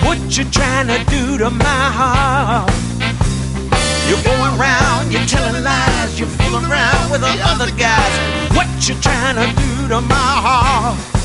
What you trying to do to my heart? You're going around, you're telling lies, you're fooling around with the other guys. What you trying to do to my heart?